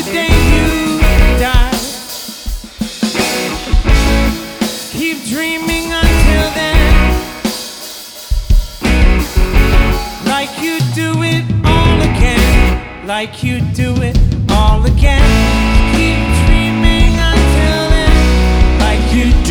the day you die. Keep dreaming until then, like you do it all again, like you do it all again.